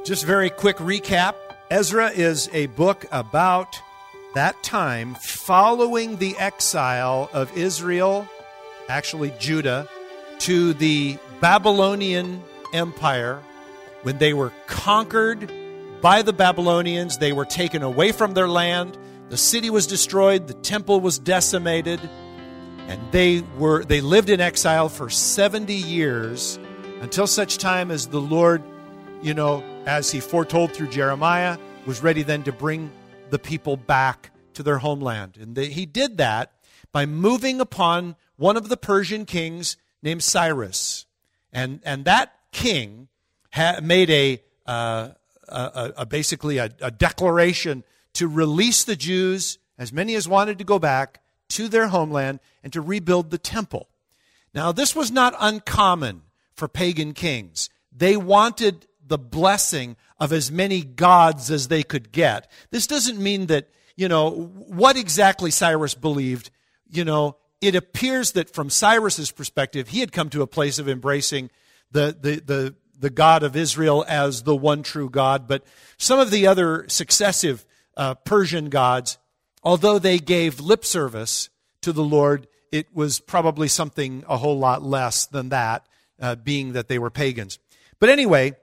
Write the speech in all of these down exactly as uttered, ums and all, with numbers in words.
Just very quick recap. Ezra is a book about that time following the exile of Israel, actually Judah, to the Babylonian Empire. When they were conquered by the Babylonians, they were taken away from their land. The city was destroyed. The temple was decimated. And they were they lived in exile for seventy years until such time as the Lord, you know, as he foretold through Jeremiah, was ready then to bring the people back to their homeland. And they, he did that by moving upon one of the Persian kings named Cyrus. And and that king ha- made a, uh, a, a basically a, a declaration to release the Jews, as many as wanted to go back, to their homeland and to rebuild the temple. Now, this was not uncommon for pagan kings. They wanted the blessing of as many gods as they could get. This doesn't mean that, you know, what exactly Cyrus believed, you know, it appears that from Cyrus's perspective, he had come to a place of embracing the, the, the, the God of Israel as the one true God. But some of the other successive uh, Persian gods, although they gave lip service to the Lord, it was probably something a whole lot less than that, uh, being that they were pagans. But anyway,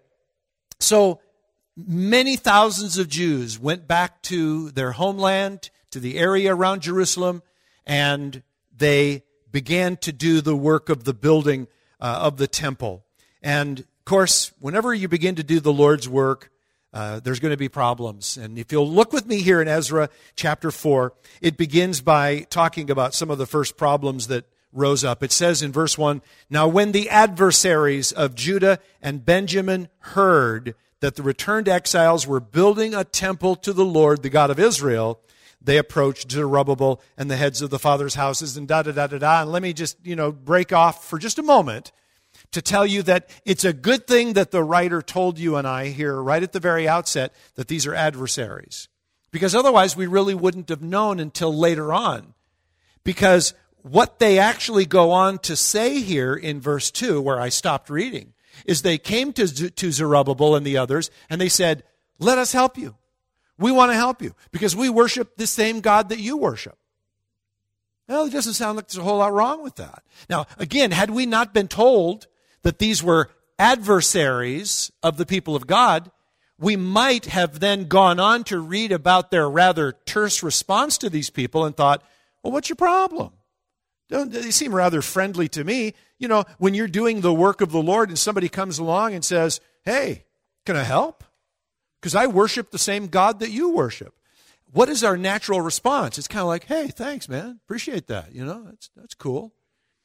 so many thousands of Jews went back to their homeland, to the area around Jerusalem, and they began to do the work of the building uh, of the temple. And, of course, whenever you begin to do the Lord's work, uh, there's going to be problems. And if you'll look with me here in Ezra chapter four, it begins by talking about some of the first problems that rose up. It says in verse one, "Now when the adversaries of Judah and Benjamin heard that the returned exiles were building a temple to the Lord, the God of Israel, they approached Zerubbabel and the heads of the fathers' houses," and da-da-da-da-da. And let me just, you know, break off for just a moment to tell you that it's a good thing that the writer told you and I here right at the very outset that these are adversaries. Because otherwise we really wouldn't have known until later on. Because what they actually go on to say here in verse two, where I stopped reading, is they came to, to Zerubbabel and the others, and they said, "Let us help you. We want to help you because we worship the same God that you worship." Well, it doesn't sound like there's a whole lot wrong with that. Now, again, had we not been told that these were adversaries of the people of God, we might have then gone on to read about their rather terse response to these people and thought, well, what's your problem? Don't, they seem rather friendly to me. You know, when you're doing the work of the Lord and somebody comes along and says, "Hey, can I help? Because I worship the same God that you worship." What is our natural response? It's kind of like, "Hey, thanks, man. Appreciate that. You know, that's that's cool."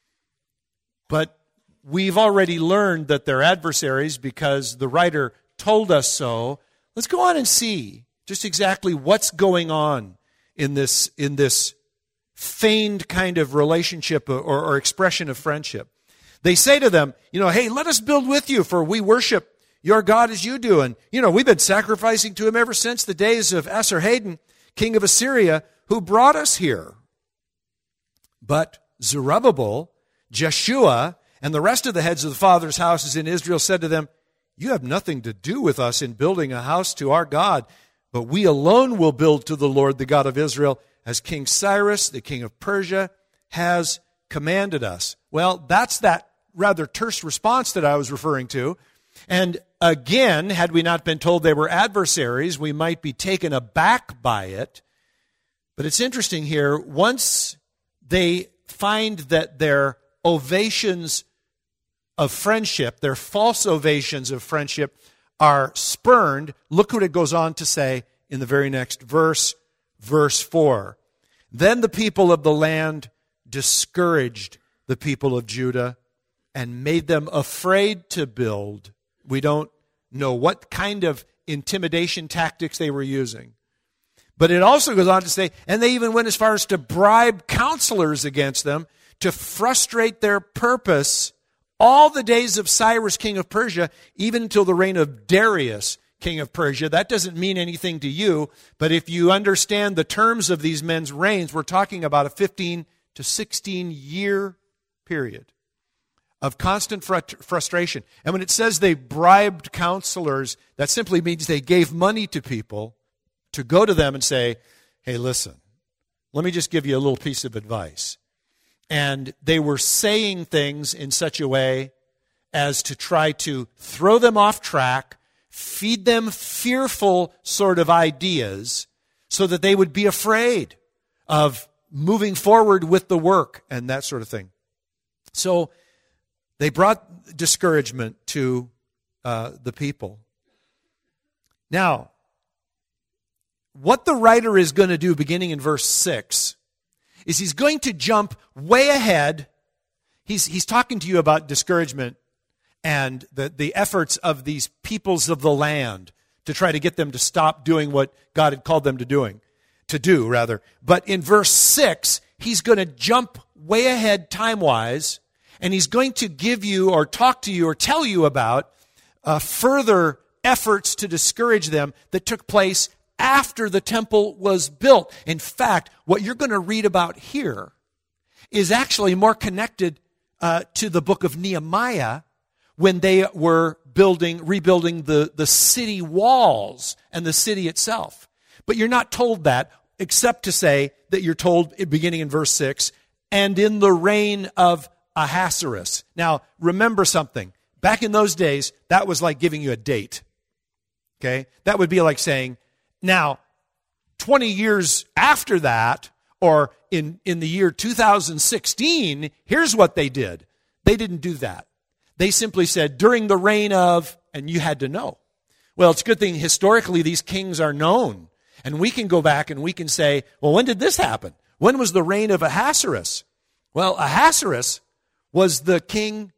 But we've already learned that they're adversaries because the writer told us so. Let's go on and see just exactly what's going on in this in this feigned kind of relationship or, or expression of friendship. They say to them, you know, "Hey, let us build with you, for we worship your God as you do. And, you know, we've been sacrificing to him ever since the days of Esarhaddon, king of Assyria, who brought us here." But Zerubbabel, Jeshua, and the rest of the heads of the fathers' houses in Israel said to them, "You have nothing to do with us in building a house to our God, but we alone will build to the Lord, the God of Israel, as King Cyrus, the king of Persia, has commanded us." Well, that's that rather terse response that I was referring to. And again, had we not been told they were adversaries, we might be taken aback by it. But it's interesting here, once they find that their ovations of friendship, their false ovations of friendship, are spurned, look what it goes on to say in the very next verse, verse four. "Then the people of the land discouraged the people of Judah and made them afraid to build." We don't know what kind of intimidation tactics they were using. But it also goes on to say, and they even went as far as to bribe counselors against them to frustrate their purpose all the days of Cyrus, king of Persia, even until the reign of Darius, king of Persia. That doesn't mean anything to you, but if you understand the terms of these men's reigns, we're talking about a fifteen to sixteen year period of constant frut- frustration. And when it says they bribed counselors, that simply means they gave money to people to go to them and say, hey, listen, let me just give you a little piece of advice. And they were saying things in such a way as to try to throw them off track, feed them fearful sort of ideas so that they would be afraid of moving forward with the work and that sort of thing. So they brought discouragement to uh, the people. Now, what the writer is going to do beginning in verse six is he's going to jump way ahead. He's, he's talking to you about discouragement and the, the efforts of these peoples of the land to try to get them to stop doing what God had called them to doing, to do rather. But in verse six, he's going to jump way ahead time-wise, and he's going to give you or talk to you or tell you about uh, further efforts to discourage them that took place after the temple was built. In fact, what you're going to read about here is actually more connected uh, to the book of Nehemiah when they were building, rebuilding the, the city walls and the city itself. But you're not told that, except to say that you're told, beginning in verse six, and in the reign of Ahasuerus. Now, remember something. Back in those days, that was like giving you a date. Okay? That would be like saying, now, twenty years after that, or in, in the year two thousand sixteen, here's what they did. They didn't do that. They simply said, during the reign of, and you had to know. Well, it's a good thing historically these kings are known. And we can go back and we can say, well, when did this happen? When was the reign of Ahasuerus? Well, Ahasuerus was the king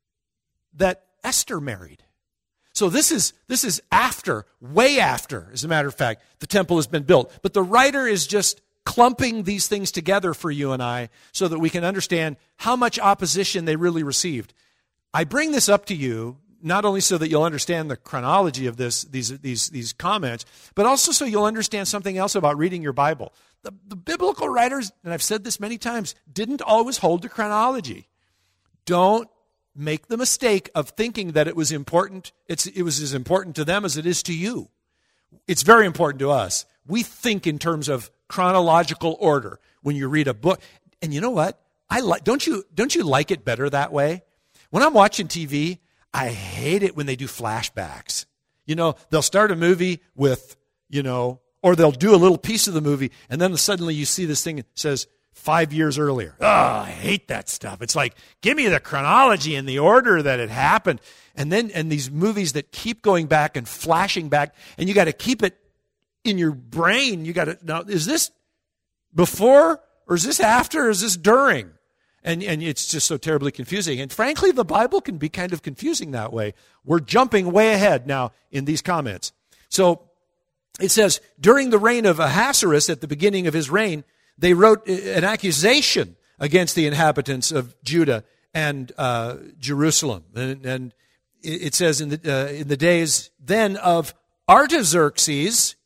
that Esther married. So this is this is after, way after, as a matter of fact, the temple has been built. But the writer is just clumping these things together for you and I so that we can understand how much opposition they really received. I bring this up to you not only so that you'll understand the chronology of this, these, these, these comments, but also so you'll understand something else about reading your Bible. The, the biblical writers, and I've said this many times, didn't always hold to chronology. Don't make the mistake of thinking that it was important. It's, it was as important to them as it is to you. It's very important to us. We think in terms of chronological order when you read a book. And you know what? I like. Don't you? Don't you like it better that way? When I'm watching T V, I hate it when they do flashbacks. You know, they'll start a movie with, you know, or they'll do a little piece of the movie, and then suddenly you see this thing that says five years earlier. Oh, I hate that stuff. It's like, give me the chronology and the order that it happened. And then, and these movies that keep going back and flashing back, and you got to keep it in your brain. You got to, now, is this before, or is this after, or is this during? And, and it's just so terribly confusing. And frankly, the Bible can be kind of confusing that way. We're jumping way ahead now in these comments. So it says, during the reign of Ahasuerus, at the beginning of his reign, they wrote an accusation against the inhabitants of Judah and uh, Jerusalem. And, and it says in the, uh, in the days then of Artaxerxes,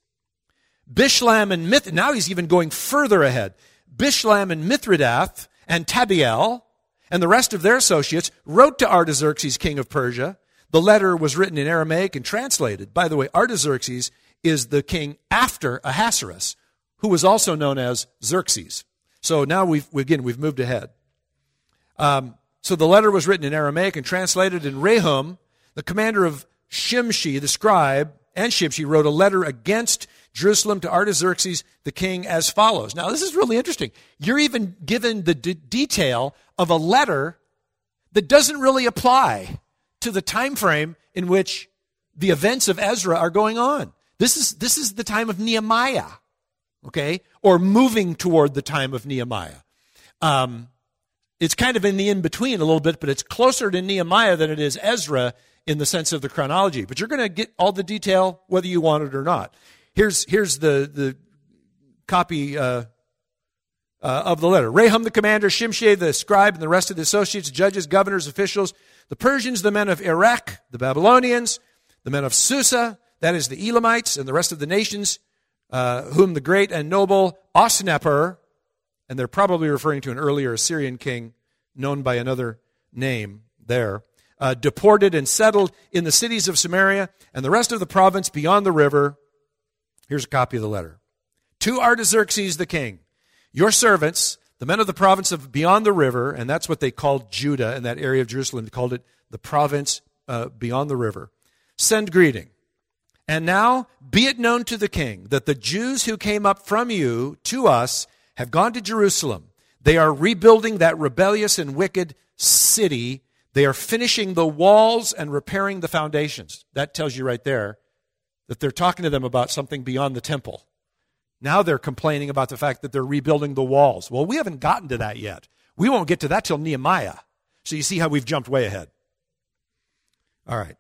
Bishlam and Mith, now he's even going further ahead. Bishlam and Mithridath and Tabiel and the rest of their associates wrote to Artaxerxes, king of Persia. The letter was written in Aramaic and translated. By the way, Artaxerxes is the king after Ahasuerus, who was also known as Xerxes. So now we've, again, we've moved ahead. Um, so the letter was written in Aramaic and translated, and Rehum, the commander of Shimshi, the scribe, and Shimshi wrote a letter against Jerusalem to Artaxerxes, the king, as follows. Now, this is really interesting. You're even given the d- detail of a letter that doesn't really apply to the time frame in which the events of Ezra are going on. This is, this is the time of Nehemiah. Okay, or moving toward the time of Nehemiah. Um, it's kind of in the in-between a little bit, but it's closer to Nehemiah than it is Ezra in the sense of the chronology. But you're going to get all the detail whether you want it or not. Here's here's the, the copy uh, uh, of the letter. Rehum the commander, Shimshai the scribe, and the rest of the associates, judges, governors, officials, the Persians, the men of Iraq, the Babylonians, the men of Susa, that is the Elamites, and the rest of the nations, Uh, whom the great and noble Osnappar, and they're probably referring to an earlier Assyrian king known by another name there, uh, deported and settled in the cities of Samaria and the rest of the province beyond the river. Here's a copy of the letter. To Artaxerxes the king, your servants, the men of the province of beyond the river, and that's what they called Judah in that area of Jerusalem. They called it the province uh, beyond the river. Send greeting. And now be it known to the king that the Jews who came up from you to us have gone to Jerusalem. They are rebuilding that rebellious and wicked city. They are finishing the walls and repairing the foundations. That tells you right there that they're talking to them about something beyond the temple. Now they're complaining about the fact that they're rebuilding the walls. Well, we haven't gotten to that yet. We won't get to that till Nehemiah. So you see how we've jumped way ahead. All right.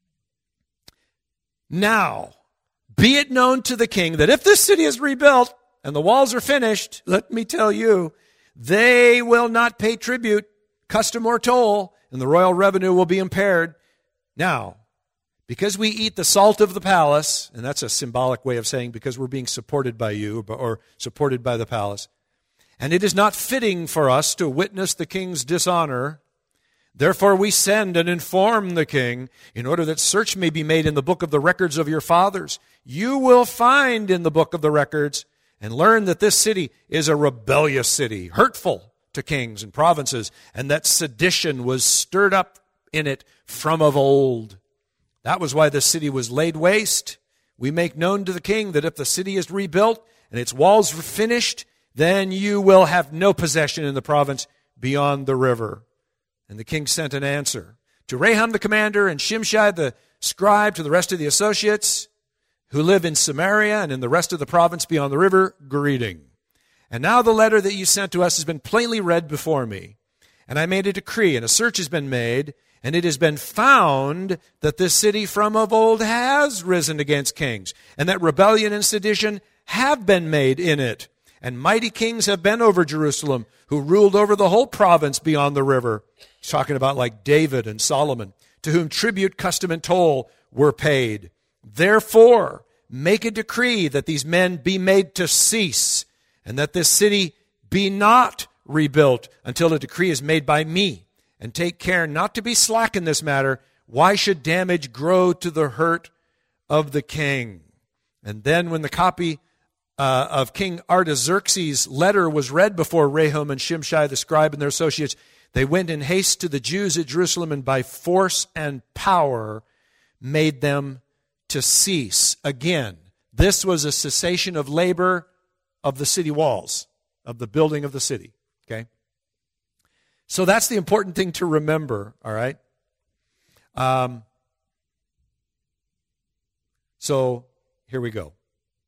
Now, be it known to the king that if this city is rebuilt and the walls are finished, let me tell you, they will not pay tribute, custom or toll, and the royal revenue will be impaired. Now, because we eat the salt of the palace, and that's a symbolic way of saying because we're being supported by you or supported by the palace, and it is not fitting for us to witness the king's dishonor, therefore we send and inform the king in order that search may be made in the book of the records of your fathers. You will find in the book of the records and learn that this city is a rebellious city, hurtful to kings and provinces, and that sedition was stirred up in it from of old. That was why the city was laid waste. We make known to the king that if the city is rebuilt and its walls are finished, then you will have no possession in the province beyond the river. And the king sent an answer to Raham the commander and Shimshai the scribe, to the rest of the associates who live in Samaria and in the rest of the province beyond the river, greeting. And now the letter that you sent to us has been plainly read before me. And I made a decree, and a search has been made, and it has been found that this city from of old has risen against kings, and that rebellion and sedition have been made in it. And mighty kings have been over Jerusalem, who ruled over the whole province beyond the river. He's talking about like David and Solomon, to whom tribute, custom, and toll were paid. Therefore, make a decree that these men be made to cease, and that this city be not rebuilt until a decree is made by me. And take care not to be slack in this matter. Why should damage grow to the hurt of the king? And then when the copy uh, of King Artaxerxes' letter was read before Raham and Shimshai the scribe and their associates, they went in haste to the Jews at Jerusalem and by force and power made them to cease. Again, this was a cessation of labor of the city walls, of the building of the city. Okay? So that's the important thing to remember, all right? Um, so here we go.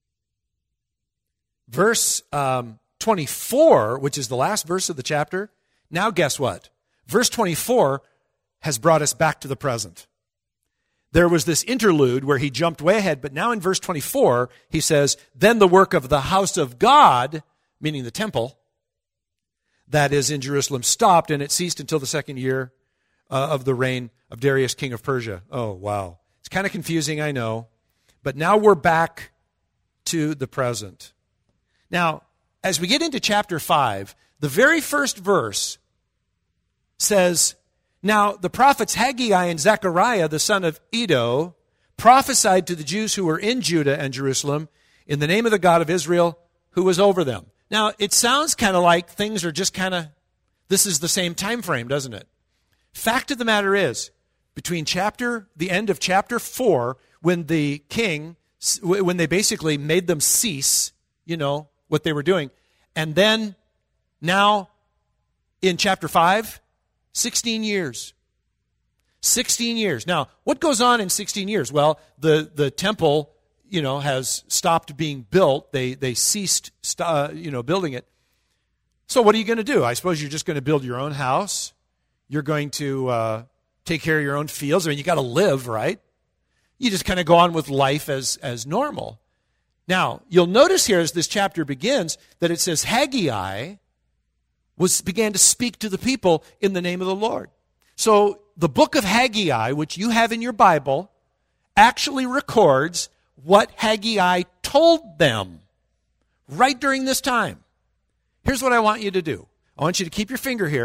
Verse um, twenty-four, which is the last verse of the chapter, now guess what? Verse twenty-four has brought us back to the present. There was this interlude where he jumped way ahead, but now in verse twenty-four, he says, then the work of the house of God, meaning the temple, that is in Jerusalem, stopped, and it ceased until the second year uh, of the reign of Darius, king of Persia. Oh, wow. It's kind of confusing, I know. But now we're back to the present. Now, as we get into chapter five, the very first verse says, now the prophets Haggai and Zechariah, the son of Iddo, prophesied to the Jews who were in Judah and Jerusalem in the name of the God of Israel who was over them. Now, it sounds kind of like things are just kind of, this is the same time frame, doesn't it? Fact of the matter is, between chapter, the end of chapter four, when the king, when they basically made them cease, you know, what they were doing, and then now in chapter five, sixteen years. sixteen years. Now, what goes on in sixteen years? Well, the, the temple, you know, has stopped being built. They they ceased, uh, you know, building it. So what are you going to do? I suppose you're just going to build your own house. You're going to uh, take care of your own fields. I mean, you got to live, right? You just kind of go on with life as as normal. Now, you'll notice here as this chapter begins that it says Haggai was began to speak to the people in the name of the Lord. So the book of Haggai, which you have in your Bible, actually records what Haggai told them right during this time. Here's what I want you to do. I want you to keep your finger here,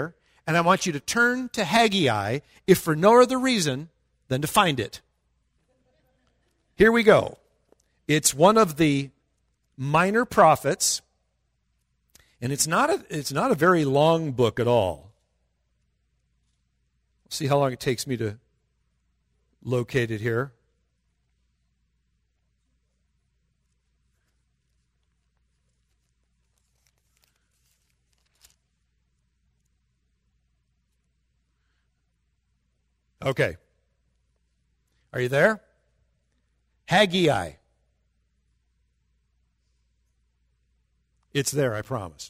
And I want you to turn to Haggai, if for no other reason than to find it. Here we go. It's one of the minor prophets, and it's not a, it's not a very long book at all. See how long it takes me to locate it here. Okay. Are you there? Haggai. It's there, I promise.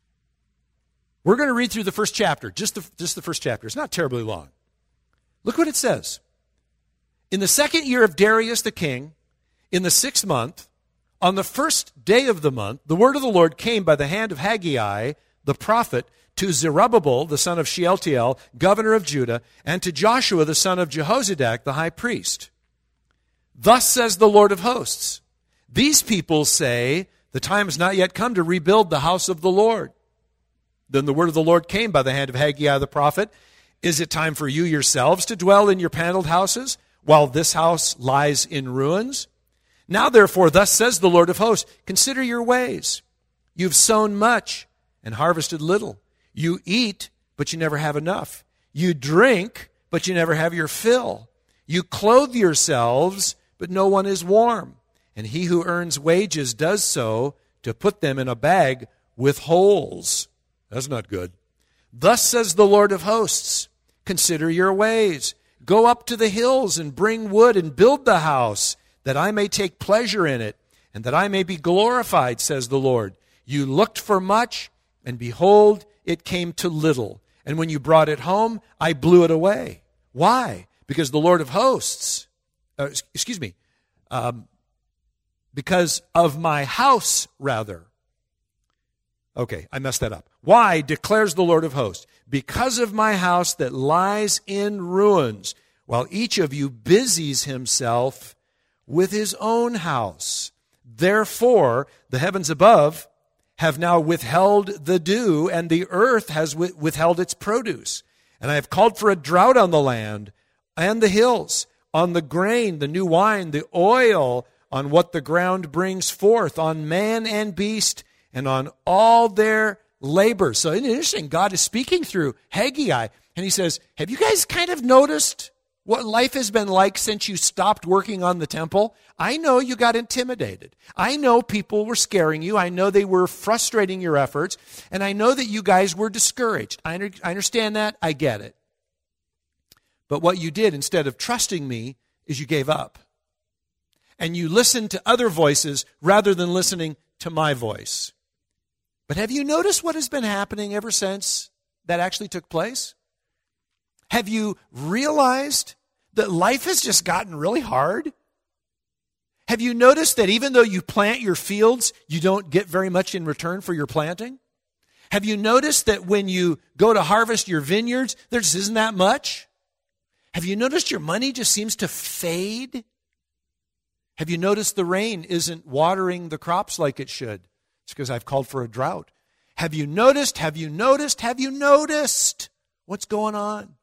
We're going to read through the first chapter, just the, just the first chapter. It's not terribly long. Look what it says. In the second year of Darius the king, in the sixth month, on the first day of the month, the word of the Lord came by the hand of Haggai, the prophet, to Zerubbabel, the son of Shealtiel, governor of Judah, and to Joshua, the son of Jehozadak, the high priest. Thus says the Lord of hosts, these people say, the time has not yet come to rebuild the house of the Lord. Then the word of the Lord came by the hand of Haggai the prophet. Is it time for you yourselves to dwell in your paneled houses, while this house lies in ruins? Now therefore, thus says the Lord of hosts, consider your ways. You've sown much and harvested little. You eat, but you never have enough. You drink, but you never have your fill. You clothe yourselves, but no one is warm. And he who earns wages does so to put them in a bag with holes. That's not good. Thus says the Lord of hosts, consider your ways. Go up to the hills and bring wood and build the house, that I may take pleasure in it, and that I may be glorified, says the Lord. You looked for much, and behold, it came to little. And when you brought it home, I blew it away. Why? Because the Lord of hosts, uh, excuse me, um, because of my house, rather. Okay, I messed that up. Why, declares the Lord of hosts? Because of my house that lies in ruins, while each of you busies himself with his own house. Therefore, the heavens above have now withheld the dew, and the earth has withheld its produce. And I have called for a drought on the land and the hills, on the grain, the new wine, the oil, on what the ground brings forth, on man and beast, and on all their labor. So it's interesting, God is speaking through Haggai, and he says, have you guys kind of noticed what life has been like since you stopped working on the temple? I know you got intimidated. I know people were scaring you. I know they were frustrating your efforts. And I know that you guys were discouraged. I, under, I understand that. I get it. But what you did, instead of trusting me, is you gave up. And you listened to other voices rather than listening to my voice. But have you noticed what has been happening ever since that actually took place? Have you realized that life has just gotten really hard? Have you noticed that even though you plant your fields, you don't get very much in return for your planting? Have you noticed that when you go to harvest your vineyards, there just isn't that much? Have you noticed your money just seems to fade? Have you noticed the rain isn't watering the crops like it should? It's because I've called for a drought. Have you noticed? Have you noticed? Have you noticed what's going on?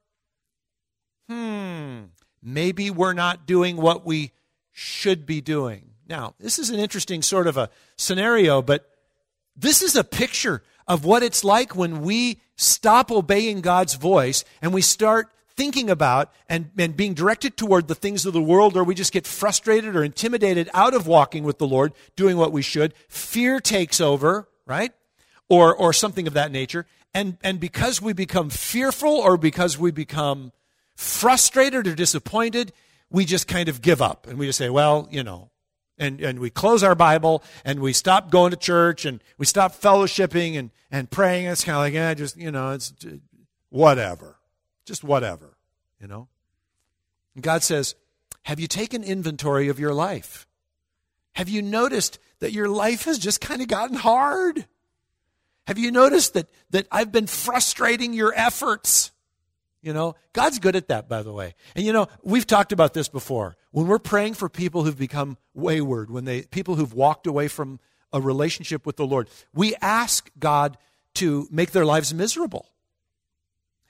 Hmm, maybe we're not doing what we should be doing. Now, this is an interesting sort of a scenario, but this is a picture of what it's like when we stop obeying God's voice and we start thinking about and, and being directed toward the things of the world, or we just get frustrated or intimidated out of walking with the Lord, doing what we should. Fear takes over, right? Or or something of that nature. And, and because we become fearful or because we become frustrated or disappointed, we just kind of give up. And we just say, well, you know, and, and we close our Bible and we stop going to church and we stop fellowshipping and, and praying. It's kind of like, yeah, just, you know, it's whatever. Just whatever, you know. And God says, have you taken inventory of your life? Have you noticed that your life has just kind of gotten hard? Have you noticed that, that I've been frustrating your efforts? You know, God's good at that, by the way. And you know, we've talked about this before. When we're praying for people who've become wayward, when they people who've walked away from a relationship with the Lord, we ask God to make their lives miserable.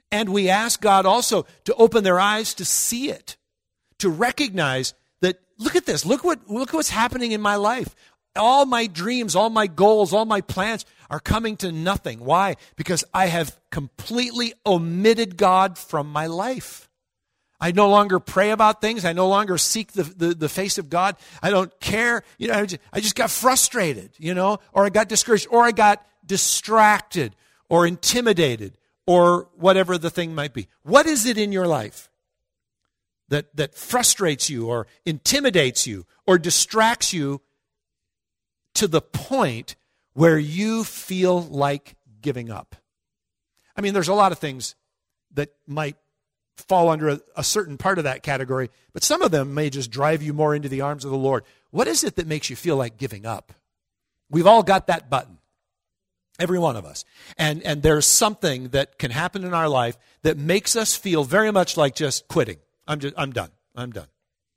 And we ask God also to open their eyes to see it, to recognize that, look at this, look what look what's happening in my life. All my dreams, all my goals, all my plans are coming to nothing. Why? Because I have completely omitted God from my life. I no longer pray about things. I no longer seek the, the, the face of God. I don't care. You know, I just, I just got frustrated, you know, or I got discouraged, or I got distracted or intimidated or whatever the thing might be. What is it in your life that, that frustrates you or intimidates you or distracts you to the point where you feel like giving up? I mean, there's a lot of things that might fall under a, a certain part of that category, but some of them may just drive you more into the arms of the Lord. What is it that makes you feel like giving up? We've all got that button, every one of us. And, and there's something that can happen in our life that makes us feel very much like just quitting. I'm just, I'm done. I'm done.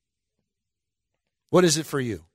What is it for you?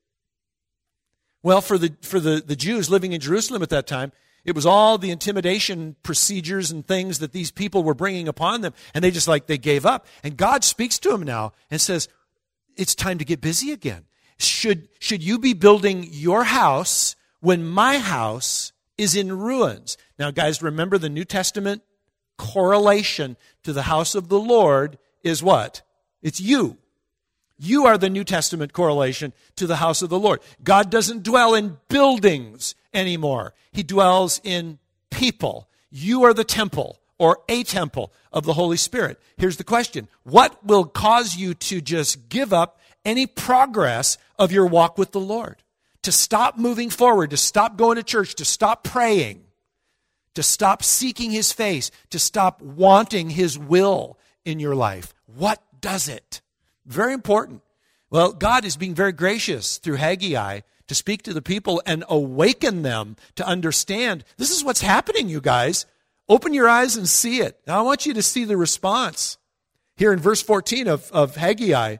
Well, for the for the, the Jews living in Jerusalem at that time, it was all the intimidation procedures and things that these people were bringing upon them, and they just like, they gave up. And God speaks to them now and says, it's time to get busy again. Should, should you be building your house when my house is in ruins? Now, guys, remember the New Testament correlation to the house of the Lord is what? It's you. You are the New Testament correlation to the house of the Lord. God doesn't dwell in buildings anymore. He dwells in people. You are the temple or a temple of the Holy Spirit. Here's the question. What will cause you to just give up any progress of your walk with the Lord? To stop moving forward, to stop going to church, to stop praying, to stop seeking His face, to stop wanting His will in your life. What does it? Very important. Well, God is being very gracious through Haggai to speak to the people and awaken them to understand this is what's happening, you guys. Open your eyes and see it. Now, I want you to see the response. Here in verse fourteen of, of Haggai,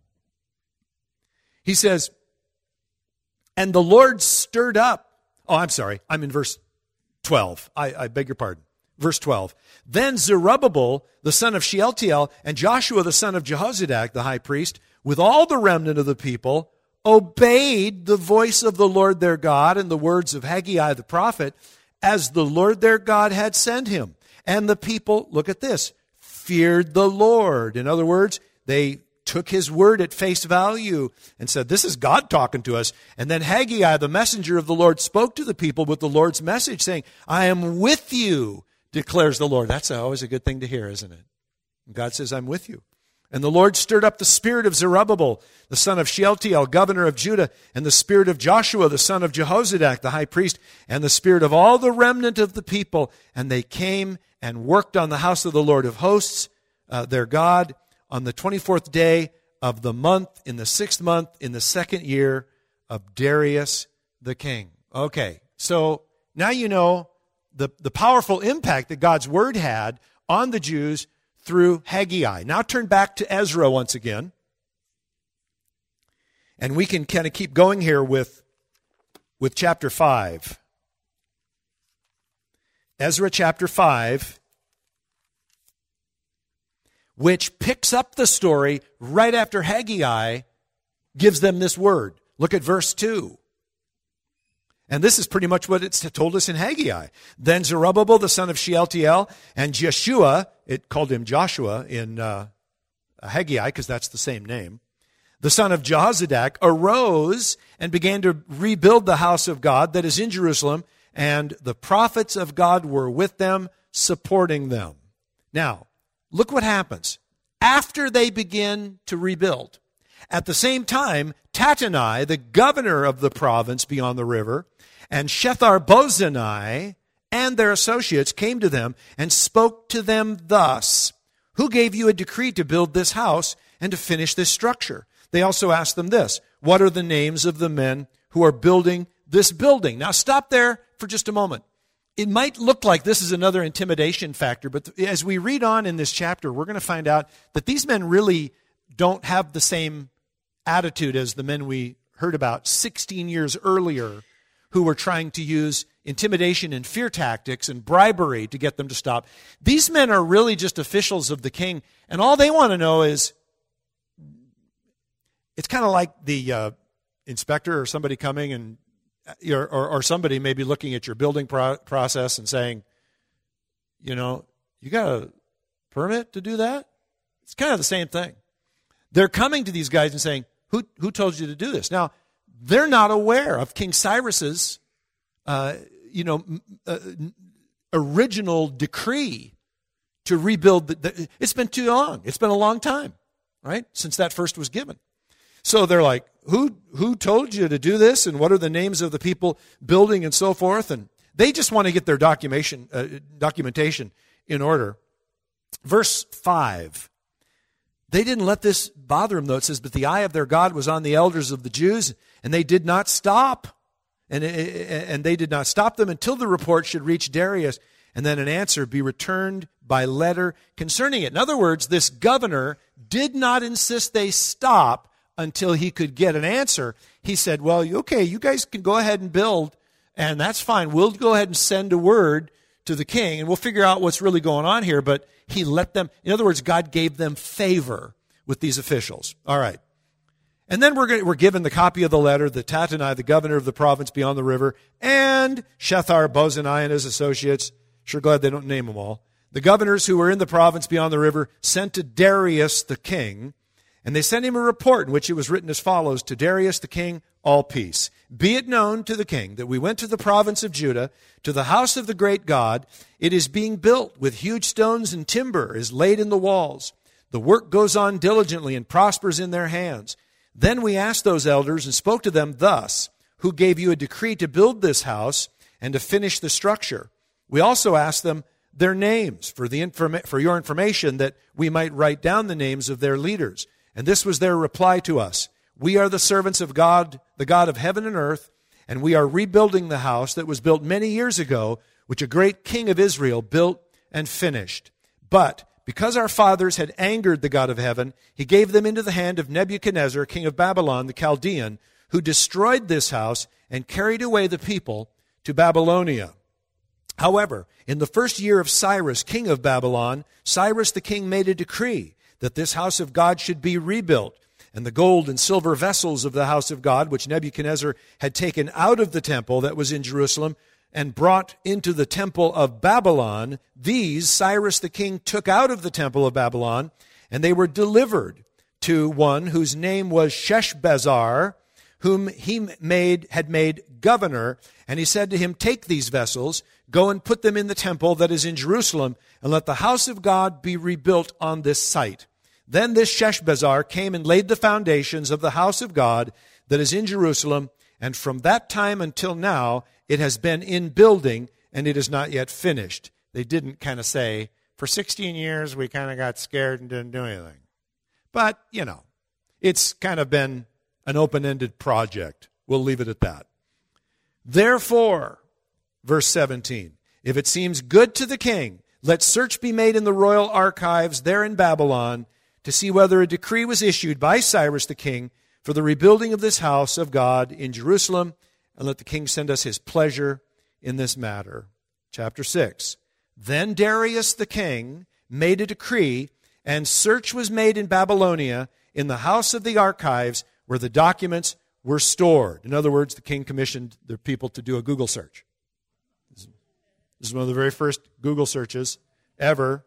he says, and the Lord stirred up. Oh, I'm sorry. I'm in verse twelve. I, I beg your pardon. Verse twelve. Then Zerubbabel, the son of Shealtiel, and Joshua, the son of Jehozadak, the high priest, with all the remnant of the people, obeyed the voice of the Lord their God and the words of Haggai the prophet, as the Lord their God had sent him. And the people, look at this, feared the Lord. In other words, they took his word at face value and said, this is God talking to us. And then Haggai, the messenger of the Lord, spoke to the people with the Lord's message, saying, I am with you, declares the Lord. That's always a good thing to hear, isn't it? God says, I'm with you. And the Lord stirred up the spirit of Zerubbabel, the son of Shealtiel, governor of Judah, and the spirit of Joshua, the son of Jehozadak, the high priest, and the spirit of all the remnant of the people. And they came and worked on the house of the Lord of hosts, uh, their God, on the twenty-fourth day of the month, in the sixth month, in the second year of Darius the king. Okay, so now you know the, the powerful impact that God's word had on the Jews through Haggai. Now turn back to Ezra once again. And we can kind of keep going here with, with chapter five. Ezra chapter five, which picks up the story right after Haggai gives them this word. Look at verse two. And this is pretty much what it's told us in Haggai. Then Zerubbabel, the son of Shealtiel, and Jeshua, it called him Joshua in uh, Haggai because that's the same name, the son of Jehozadak, arose and began to rebuild the house of God that is in Jerusalem, and the prophets of God were with them, supporting them. Now, look what happens. After they begin to rebuild, at the same time, Tattenai, the governor of the province beyond the river, and Shethar-bozenai and their associates came to them and spoke to them thus, who gave you a decree to build this house and to finish this structure? They also asked them this, what are the names of the men who are building this building? Now stop there for just a moment. It might look like this is another intimidation factor, but as we read on in this chapter, we're going to find out that these men really don't have the same attitude as the men we heard about sixteen years earlier who were trying to use intimidation and fear tactics and bribery to get them to stop. These men are really just officials of the king, and all they want to know is, it's kind of like the uh, inspector or somebody coming and or, or, or somebody maybe looking at your building pro- process and saying, you know, you got a permit to do that? It's kind of the same thing. They're coming to these guys and saying, who who told you to do this? Now, they're not aware of King Cyrus's, uh, you know, uh, original decree to rebuild. The, the, it's been too long. It's been a long time, right, since that first was given. So they're like, who who told you to do this? And what are the names of the people building and so forth? And they just want to get their documentation uh, documentation in order. Verse five. They didn't let this bother them, though. It says, but the eye of their God was on the elders of the Jews, and they did not stop. And, and they did not stop them until the report should reach Darius, and then an answer be returned by letter concerning it. In other words, this governor did not insist they stop until he could get an answer. He said, well, okay, you guys can go ahead and build, and that's fine. We'll go ahead and send a word to the king, and we'll figure out what's really going on here. But he let them, in other words, God gave them favor with these officials. All right. And then we're going, we're given the copy of the letter that Tattenai, the governor of the province beyond the river, and Shethar-bozenai and his associates, sure glad they don't name them all, the governors who were in the province beyond the river, sent to Darius the king, and they sent him a report in which it was written as follows, to Darius the king, all peace. Be it known to the king that we went to the province of Judah, to the house of the great God. It is being built with huge stones, and timber is laid in the walls. The work goes on diligently and prospers in their hands. Then we asked those elders and spoke to them thus, who gave you a decree to build this house and to finish the structure. We also asked them their names for, the informa- for your information, that we might write down the names of their leaders. And this was their reply to us. We are the servants of God, the God of heaven and earth, and we are rebuilding the house that was built many years ago, which a great king of Israel built and finished. But because our fathers had angered the God of heaven, he gave them into the hand of Nebuchadnezzar, king of Babylon, the Chaldean, who destroyed this house and carried away the people to Babylonia. However, in the first year of Cyrus, king of Babylon, Cyrus the king made a decree that this house of God should be rebuilt, and the gold and silver vessels of the house of God, which Nebuchadnezzar had taken out of the temple that was in Jerusalem and brought into the temple of Babylon, these Cyrus the king took out of the temple of Babylon, and they were delivered to one whose name was Sheshbazzar, whom he made had made governor. And he said to him, take these vessels, go and put them in the temple that is in Jerusalem, and let the house of God be rebuilt on this site. Then this Sheshbazzar came and laid the foundations of the house of God that is in Jerusalem, and from that time until now it has been in building, and it is not yet finished. They didn't kind of say, for sixteen years we kind of got scared and didn't do anything. But, you know, it's kind of been an open-ended project. We'll leave it at that. Therefore, verse seventeen, if it seems good to the king, let search be made in the royal archives there in Babylon to see whether a decree was issued by Cyrus the king for the rebuilding of this house of God in Jerusalem, and let the king send us his pleasure in this matter. Chapter six. Then Darius the king made a decree, and search was made in Babylonia in the house of the archives where the documents were stored. In other words, the king commissioned the people to do a Google search. This is one of the very first Google searches ever.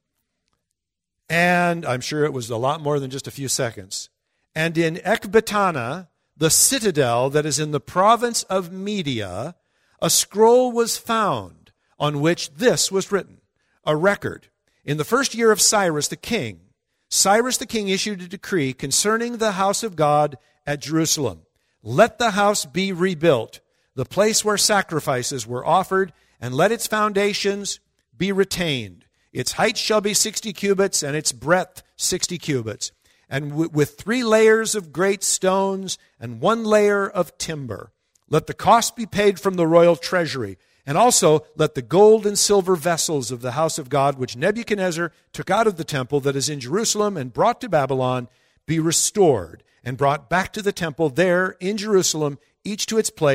And I'm sure it was a lot more than just a few seconds. And in Ecbatana, the citadel that is in the province of Media, a scroll was found on which this was written, a record. In the first year of Cyrus the king, Cyrus the king issued a decree concerning the house of God at Jerusalem. Let the house be rebuilt, the place where sacrifices were offered, and let its foundations be retained. Its height shall be sixty cubits, and its breadth sixty cubits, and w- with three layers of great stones and one layer of timber. Let the cost be paid from the royal treasury, and also let the gold and silver vessels of the house of God, which Nebuchadnezzar took out of the temple that is in Jerusalem and brought to Babylon, be restored and brought back to the temple there in Jerusalem, each to its place,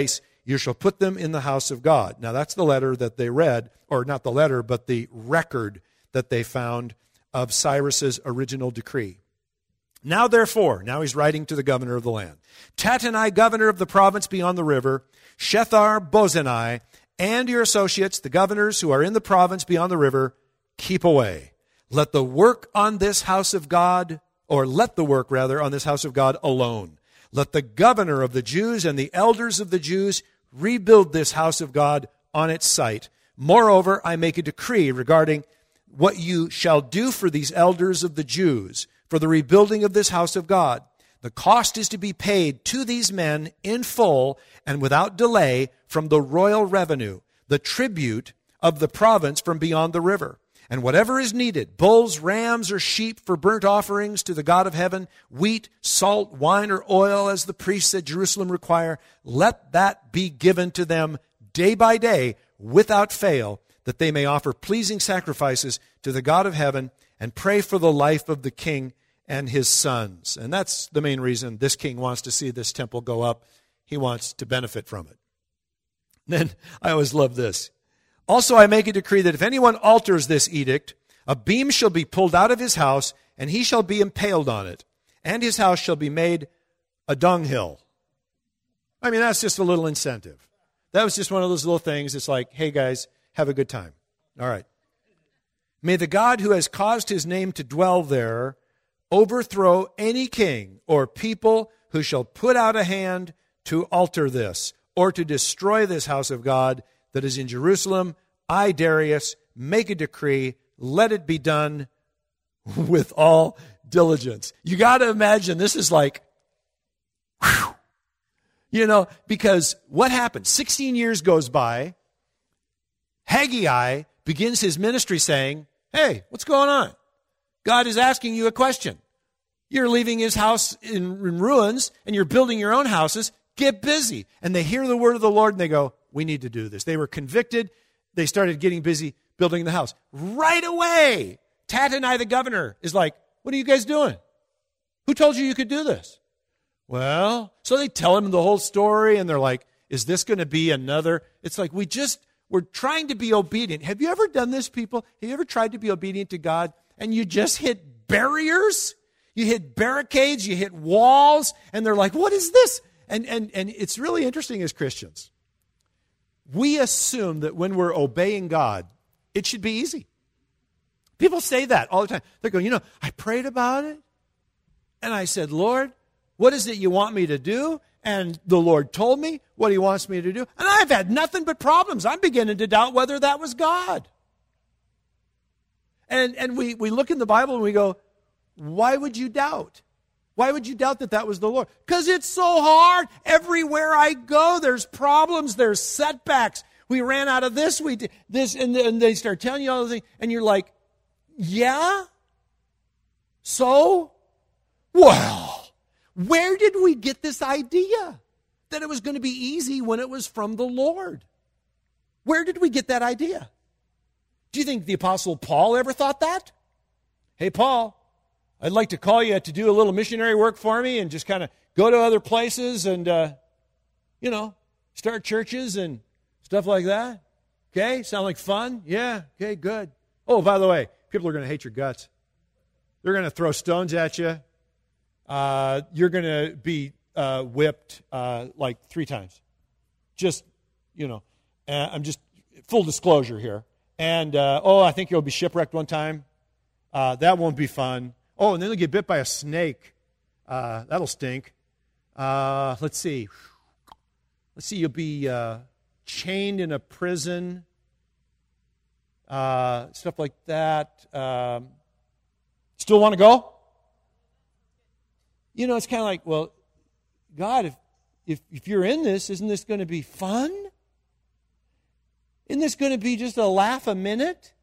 You shall put them in the house of God. Now that's the letter that they read, or not the letter, but the record that they found of Cyrus's original decree. Now therefore, now he's writing to the governor of the land, Tattenai, governor of the province beyond the river, Shethar-bozenai, and your associates, the governors who are in the province beyond the river, keep away. Let the work on this house of God, or let the work rather on this house of God alone. Let the governor of the Jews and the elders of the Jews rebuild this house of God on its site. Moreover, I make a decree regarding what you shall do for these elders of the Jews for the rebuilding of this house of God. The cost is to be paid to these men in full and without delay from the royal revenue, the tribute of the province from beyond the river. And whatever is needed, bulls, rams, or sheep for burnt offerings to the God of heaven, wheat, salt, wine, or oil, as the priests at Jerusalem require, let that be given to them day by day without fail, that they may offer pleasing sacrifices to the God of heaven and pray for the life of the king and his sons. And that's the main reason this king wants to see this temple go up. He wants to benefit from it. Then I always love this. Also, I make a decree that if anyone alters this edict, a beam shall be pulled out of his house, and he shall be impaled on it, and his house shall be made a dunghill. I mean, that's just a little incentive. That was just one of those little things. It's like, hey, guys, have a good time. All right. May the God who has caused his name to dwell there overthrow any king or people who shall put out a hand to alter this or to destroy this house of God that is in Jerusalem. I, Darius, make a decree. Let it be done with all diligence. You got to imagine this is like, whew, you know, because what happened? sixteen years goes by. Haggai begins his ministry saying, hey, what's going on? God is asking you a question. You're leaving his house in, in ruins and you're building your own houses. Get busy. And they hear the word of the Lord and they go, we need to do this. They were convicted. They started getting busy building the house. Right away, Tattenai, the governor, is like, what are you guys doing? Who told you you could do this? Well, so they tell him the whole story and they're like, is this going to be another? It's like, we just, we're trying to be obedient. Have you ever done this, people? Have you ever tried to be obedient to God and you just hit barriers? You hit barricades, you hit walls, and they're like, what is this? And, and, and it's really interesting as Christians. We assume that when we're obeying God, it should be easy. People say that all the time. They're going, you know, I prayed about it, and I said, Lord, what is it you want me to do? And the Lord told me what he wants me to do. And I've had nothing but problems. I'm beginning to doubt whether that was God. And, and we, we look in the Bible and we go, why would you doubt? Why would you doubt that that was the Lord? Because it's so hard. Everywhere I go, there's problems, there's setbacks. We ran out of this, we did this, and, and they start telling you all the things, and you're like, yeah? So? Well, where did we get this idea that it was going to be easy when it was from the Lord? Where did we get that idea? Do you think the Apostle Paul ever thought that? Hey, Paul, I'd like to call you to do a little missionary work for me and just kind of go to other places and, uh, you know, start churches and stuff like that. Okay, sound like fun? Yeah, okay, good. Oh, by the way, people are going to hate your guts. They're going to throw stones at you. Uh, you're going to be uh, whipped uh, like three times. Just, you know, uh, I'm just, full disclosure here. And, uh, oh, I think you'll be shipwrecked one time. Uh, that won't be fun. Oh, and then they'll get bit by a snake. Uh, that'll stink. Uh, let's see. Let's see, you'll be uh, chained in a prison. Uh, stuff like that. Um, still want to go? You know, it's kind of like, well, God, if, if if you're in this, isn't this going to be fun? Isn't this going to be just a laugh a minute?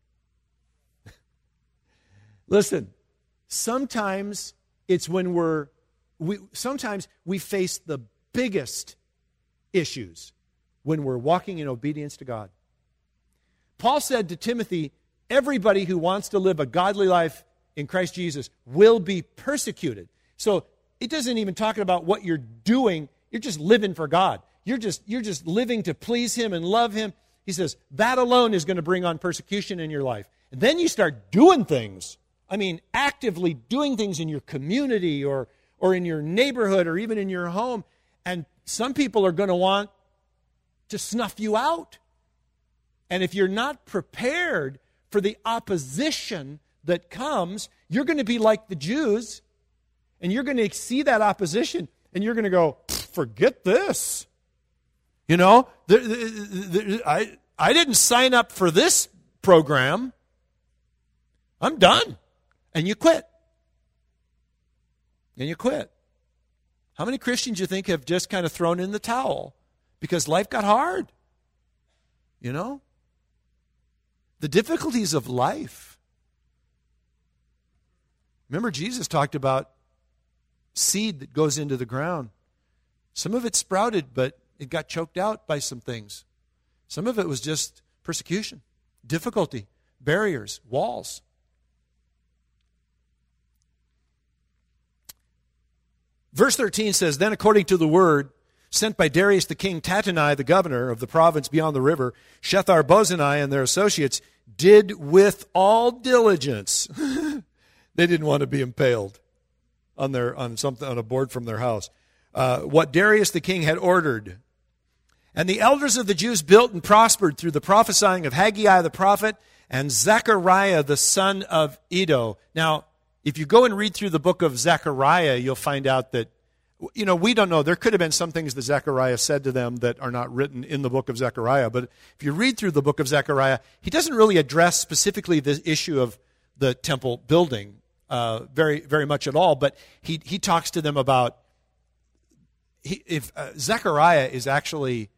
Listen, sometimes it's when we're, we sometimes we face the biggest issues when we're walking in obedience to God. Paul said to Timothy, everybody who wants to live a godly life in Christ Jesus will be persecuted. So it doesn't even talk about what you're doing. You're just living for God. you're just, you're just living to please Him and love Him. He says, that alone is going to bring on persecution in your life. And then you start doing things. I mean, actively doing things in your community or, or in your neighborhood or even in your home. And some people are going to want to snuff you out. And if you're not prepared for the opposition that comes, you're going to be like the Jews, and you're going to see that opposition, and you're going to go, forget this. You know, the, the, the, I, I didn't sign up for this program. I'm done. And you quit. And you quit. How many Christians you think have just kind of thrown in the towel because life got hard? You know? The difficulties of life. Remember, Jesus talked about seed that goes into the ground. Some of it sprouted, but it got choked out by some things. Some of it was just persecution, difficulty, barriers, walls. Verse thirteen says, then according to the word sent by Darius the king, Tattenai, the governor of the province beyond the river, Shethar-Bozenai and their associates did with all diligence. They didn't want to be impaled on their on something on a board from their house. Uh, what Darius the king had ordered. And the elders of the Jews built and prospered through the prophesying of Haggai the prophet and Zechariah the son of Iddo. Now, if you go and read through the book of Zechariah, you'll find out that, you know, we don't know. There could have been some things that Zechariah said to them that are not written in the book of Zechariah. But if you read through the book of Zechariah, he doesn't really address specifically the issue of the temple building uh, very, very much at all. But he he talks to them about, he, if uh, Zechariah is actually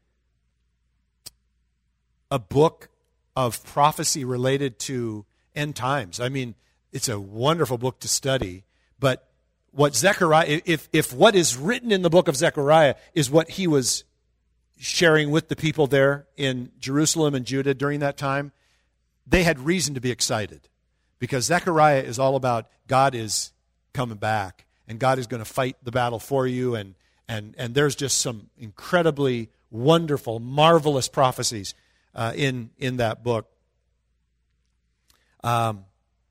a book of prophecy related to end times. I mean, it's a wonderful book to study, but what Zechariah, if, if what is written in the book of Zechariah is what he was sharing with the people there in Jerusalem and Judah during that time, they had reason to be excited because Zechariah is all about God is coming back and God is going to fight the battle for you, and, and, and there's just some incredibly wonderful, marvelous prophecies uh, in, in that book. Um,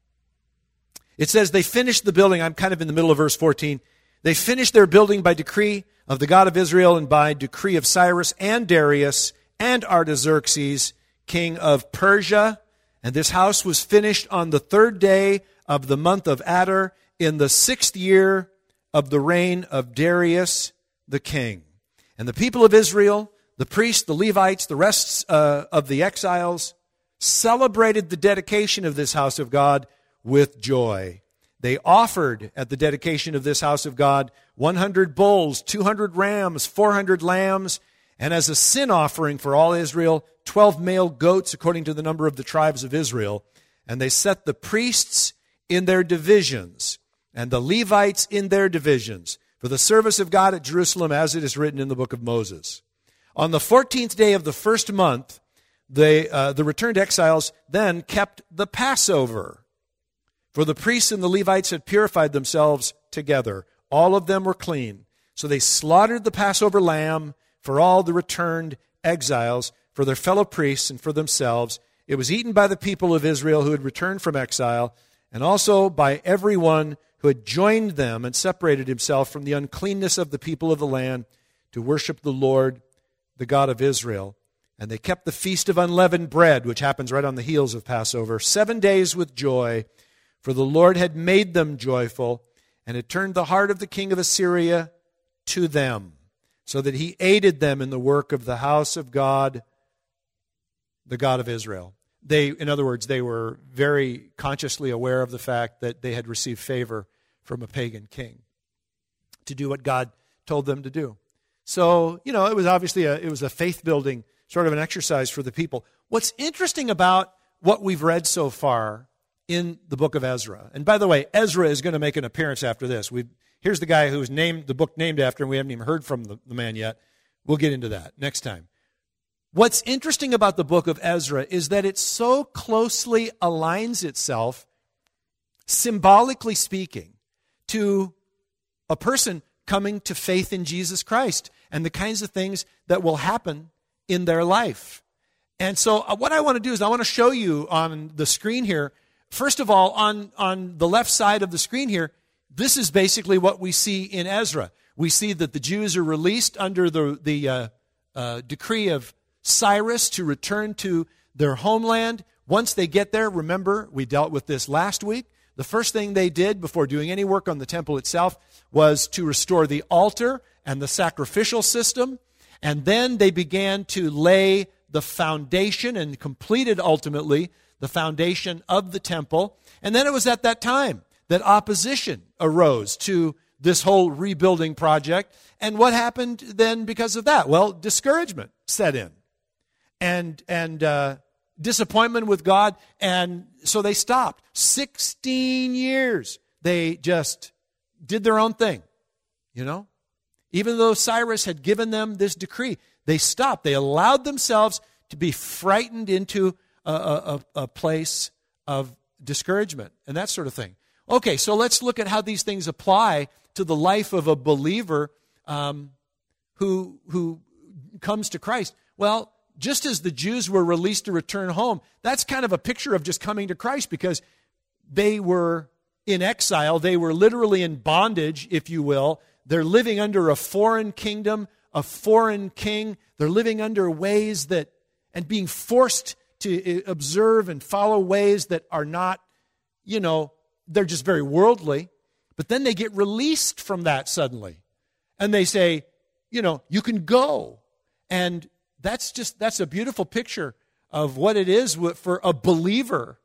It says they finished the building. I'm kind of in the middle of verse fourteen. They finished their building by decree of the God of Israel and by decree of Cyrus and Darius and Artaxerxes, king of Persia. And this house was finished on the third day of the month of Adar in the sixth year of the reign of Darius the king. And the people of Israel, the priests, the Levites, the rest uh, of the exiles, celebrated the dedication of this house of God with joy. They offered at the dedication of this house of God one hundred bulls, two hundred rams, four hundred lambs, and as a sin offering for all Israel, twelve male goats according to the number of the tribes of Israel. And they set the priests in their divisions and the Levites in their divisions for the service of God at Jerusalem, as it is written in the book of Moses. On the fourteenth day of the first month, they, uh, the returned exiles then kept the Passover. For the priests and the Levites had purified themselves together. All of them were clean. So they slaughtered the Passover lamb for all the returned exiles, for their fellow priests and for themselves. It was eaten by the people of Israel who had returned from exile, and also by everyone who had joined them and separated himself from the uncleanness of the people of the land to worship the Lord, the God of Israel. And they kept the feast of unleavened bread, which happens right on the heels of Passover, seven days with joy. For the Lord had made them joyful, and had turned the heart of the king of Assyria to them, so that he aided them in the work of the house of God, the God of Israel. They, in other words, they were very consciously aware of the fact that they had received favor from a pagan king to do what God told them to do. So, you know, it was obviously a, it was a faith-building sort of an exercise for the people. What's interesting about what we've read so far in the book of Ezra. And by the way, Ezra is going to make an appearance after this. We've, here's the guy who's named the book named after, and we haven't even heard from the, the man yet. We'll get into that next time. What's interesting about the book of Ezra is that it so closely aligns itself, symbolically speaking, to a person coming to faith in Jesus Christ and the kinds of things that will happen in their life. And so uh, what I want to do is I want to show you on the screen here, first of all, on, on the left side of the screen here, this is basically what we see in Ezra. We see that the Jews are released under the, the uh, uh, decree of Cyrus to return to their homeland. Once they get there, remember, we dealt with this last week, the first thing they did before doing any work on the temple itself was to restore the altar and the sacrificial system. And then they began to lay the foundation and completed ultimately the foundation of the temple. And then it was at that time that opposition arose to this whole rebuilding project. And what happened then because of that? Well, discouragement set in and, and uh, disappointment with God. And so they stopped. sixteen years they just did their own thing, you know? Even though Cyrus had given them this decree, they stopped. They allowed themselves to be frightened into a, a, a place of discouragement and that sort of thing. Okay, so let's look at how these things apply to the life of a believer um, who, who comes to Christ. Well, just as the Jews were released to return home, that's kind of a picture of just coming to Christ because they were in exile. They were literally in bondage, if you will. They're living under a foreign kingdom, a foreign king. They're living under ways that, and being forced to observe and follow ways that are not, you know, they're just very worldly. But then they get released from that suddenly. And they say, you know, you can go. And that's just, that's a beautiful picture of what it is for a believer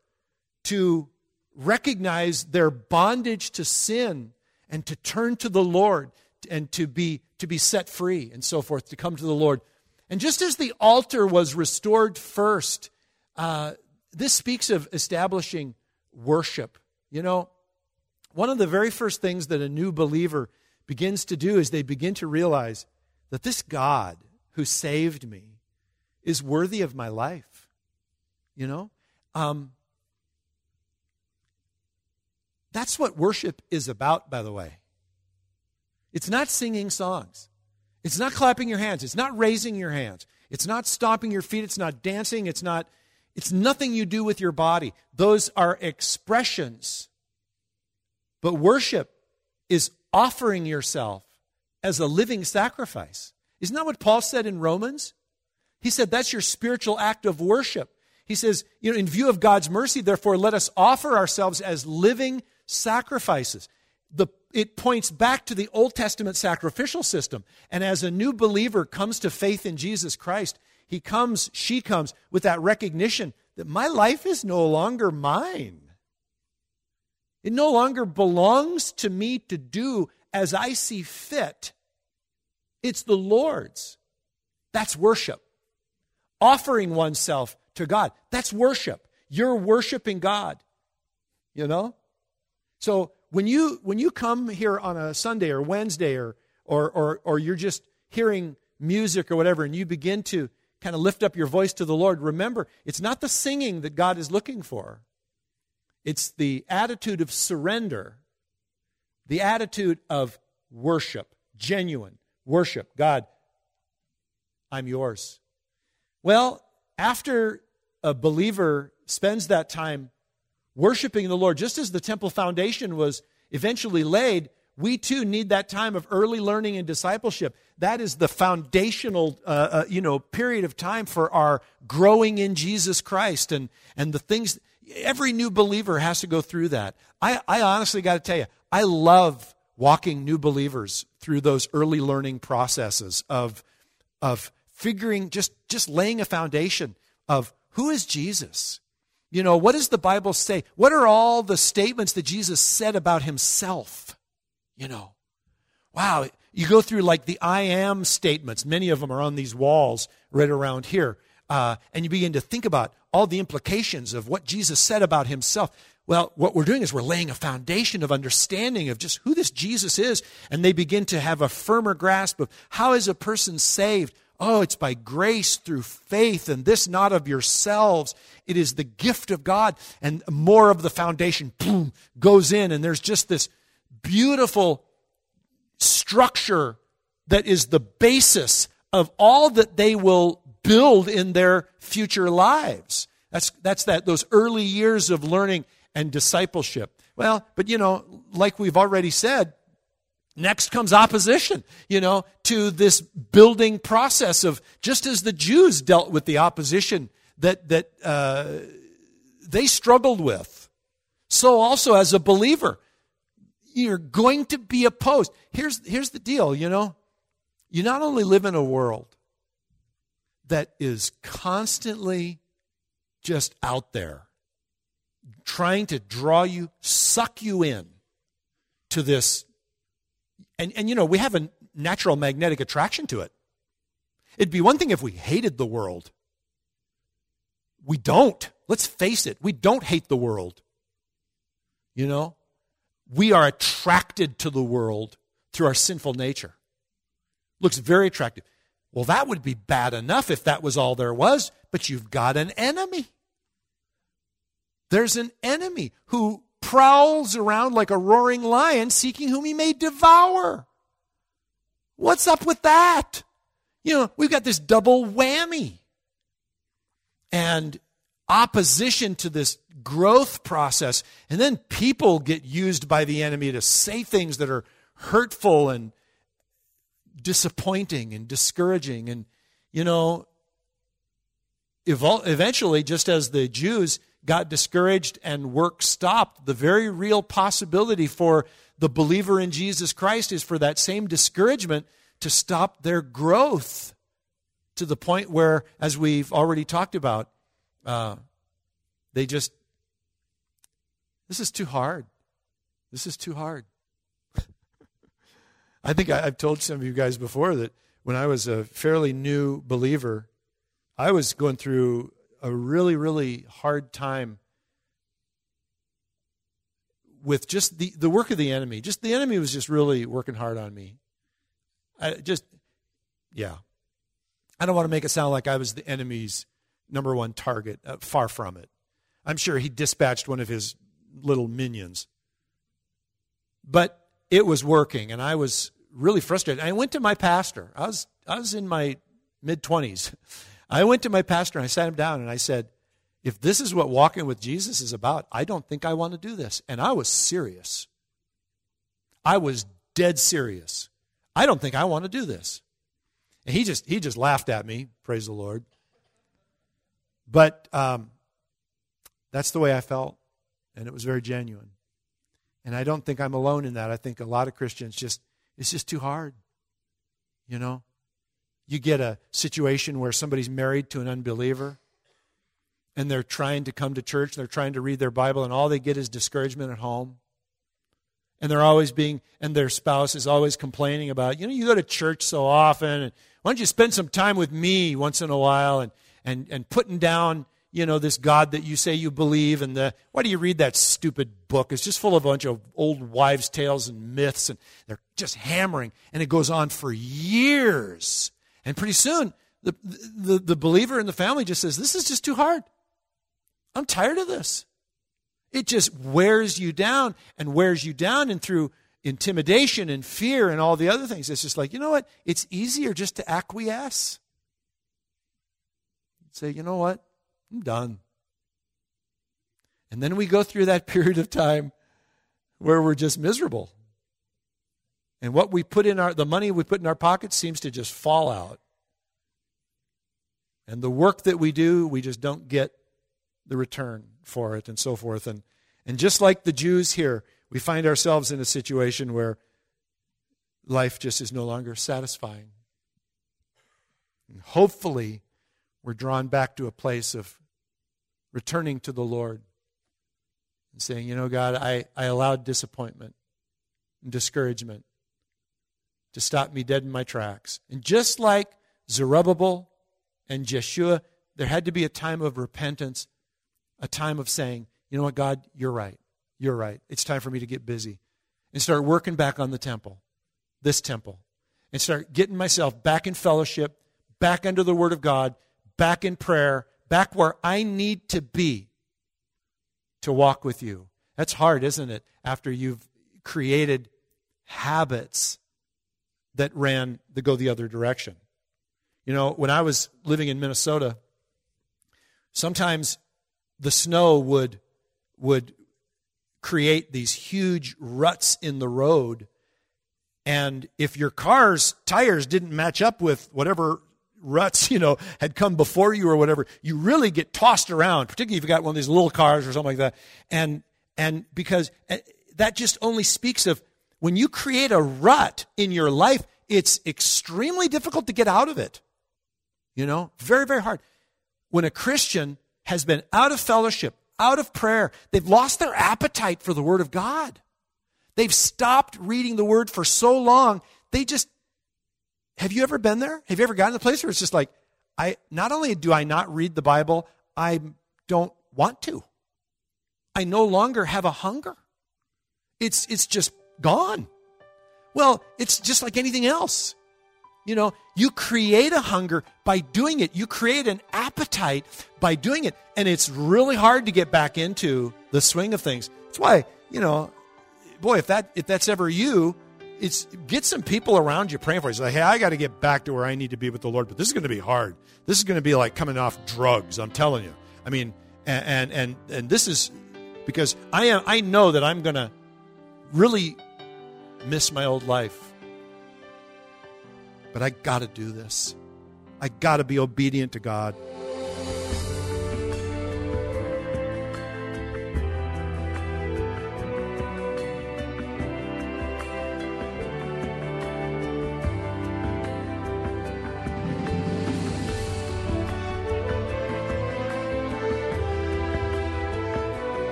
to recognize their bondage to sin and to turn to the Lord and to be to be set free and so forth, to come to the Lord. And just as the altar was restored first, uh, this speaks of establishing worship. You know, one of the very first things that a new believer begins to do is they begin to realize that this God who saved me is worthy of my life. You know? Um, that's what worship is about, by the way. It's not singing songs. It's not clapping your hands. It's not raising your hands. It's not stomping your feet. It's not dancing. It's not, it's nothing you do with your body. Those are expressions. But worship is offering yourself as a living sacrifice. Isn't that what Paul said in Romans? He said that's your spiritual act of worship. He says, you know, in view of God's mercy, therefore, let us offer ourselves as living sacrifices. The, it points back to the Old Testament sacrificial system. And as a new believer comes to faith in Jesus Christ, he comes, she comes with that recognition that my life is no longer mine. It no longer belongs to me to do as I see fit. It's the Lord's. That's worship. Offering oneself to God. That's worship. You're worshiping God. You know? So when you when you come here on a Sunday or Wednesday or or or or you're just hearing music or whatever and you begin to kind of lift up your voice to the Lord, remember, it's not the singing that God is looking for. It's the attitude of surrender, the attitude of worship, genuine worship. God, I'm yours. Well, after a believer spends that time worshiping the Lord, just as the temple foundation was eventually laid, we too need that time of early learning and discipleship. That is the foundational, uh, uh, you know, period of time for our growing in Jesus Christ and and the things. Every new believer has to go through that. I, I honestly got to tell you, I love walking new believers through those early learning processes of of figuring, just just laying a foundation of who is Jesus. You know, what does the Bible say? What are all the statements that Jesus said about himself? You know, wow, you go through like the I am statements. Many of them are on these walls right around here. Uh, and you begin to think about all the implications of what Jesus said about himself. Well, what we're doing is we're laying a foundation of understanding of just who this Jesus is. And they begin to have a firmer grasp of how is a person saved? Oh, it's by grace through faith, and this not of yourselves. It is the gift of God. And more of the foundation, boom, goes in, and there's just this beautiful structure that is the basis of all that they will build in their future lives. That's that's that those early years of learning and discipleship. Well, but you know, like we've already said, next comes opposition, you know, to this building process of, just as the Jews dealt with the opposition that that uh, they struggled with, so also as a believer, you're going to be opposed. Here's here's the deal, you know. You not only live in a world that is constantly just out there, trying to draw you, suck you in to this. And, and you know, we have a natural magnetic attraction to it. It'd be one thing if we hated the world. We don't. Let's face it. We don't hate the world. You know, we are attracted to the world through our sinful nature. Looks very attractive. Well, that would be bad enough if that was all there was, but you've got an enemy. There's an enemy who prowls around like a roaring lion, seeking whom he may devour. What's up with that? You know, we've got this double whammy. And opposition to this growth process. And then people get used by the enemy to say things that are hurtful and disappointing and discouraging. And, you know, evol- eventually, just as the Jews got discouraged and work stopped, the very real possibility for the believer in Jesus Christ is for that same discouragement to stop their growth to the point where, as we've already talked about, uh, they just, this is too hard. This is too hard. I think I, I've told some of you guys before that when I was a fairly new believer, I was going through a really, really hard time with just the, the work of the enemy. Just the enemy was just really working hard on me. I just, yeah. I don't want to make it sound like I was the enemy's number one target. Uh, far from it. I'm sure he dispatched one of his little minions. But it was working, and I was really frustrated. I went to my pastor. I was I was in my mid-twenties. I went to my pastor, and I sat him down, and I said, if this is what walking with Jesus is about, I don't think I want to do this. And I was serious. I was dead serious. I don't think I want to do this. And he just he just laughed at me, praise the Lord. But um, that's the way I felt, and it was very genuine. And I don't think I'm alone in that. I think a lot of Christians just, it's just too hard. You know? You get a situation where somebody's married to an unbeliever, and they're trying to come to church, they're trying to read their Bible, and all they get is discouragement at home. And they're always being, and their spouse is always complaining about, you know, you go to church so often, and why don't you spend some time with me once in a while, and and and putting down, you know, this God that you say you believe, and the, why do you read that stupid book? It's just full of a bunch of old wives' tales and myths, and they're just hammering, and it goes on for years. And pretty soon, the, the, the believer in the family just says, this is just too hard. I'm tired of this. It just wears you down and wears you down, and through intimidation and fear and all the other things, it's just like, you know what? It's easier just to acquiesce. Say, you know what? I'm done. And then we go through that period of time where we're just miserable. And what we put in our, the money we put in our pockets seems to just fall out. And the work that we do, we just don't get the return for it, and so forth. And, and just like the Jews here, we find ourselves in a situation where life just is no longer satisfying. And hopefully, we're drawn back to a place of returning to the Lord and saying, you know, God, I, I allowed disappointment and discouragement to stop me dead in my tracks. And just like Zerubbabel and Jeshua, there had to be a time of repentance, a time of saying, you know what, God, you're right. You're right. It's time for me to get busy and start working back on the temple, this temple, and start getting myself back in fellowship, back under the Word of God, back in prayer, back where I need to be to walk with you. That's hard, isn't it? After you've created habits that ran that go the other direction. You know, when I was living in Minnesota, sometimes the snow would would create these huge ruts in the road. And if your car's tires didn't match up with whatever ruts, you know, had come before you or whatever, you really get tossed around, particularly if you got one of these little cars or something like that. And and because that just only speaks of when you create a rut in your life, it's extremely difficult to get out of it. You know, very, very hard. When a Christian has been out of fellowship, out of prayer, they've lost their appetite for the Word of God. They've stopped reading the Word for so long, they just, have you ever been there? Have you ever gotten to a place where it's just like, I not only do I not read the Bible, I don't want to. I no longer have a hunger. It's it's just gone. Well, it's just like anything else. You know, you create a hunger by doing it. You create an appetite by doing it. And it's really hard to get back into the swing of things. That's why, you know, boy, if that if that's ever you, it's get some people around you praying for you. It's like, hey, I got to get back to where I need to be with the Lord, but this is going to be hard. This is going to be like coming off drugs, I'm telling you. I mean, and and and, and this is because I am I know that I'm going to really miss my old life. But I got to do this. I got to be obedient to God.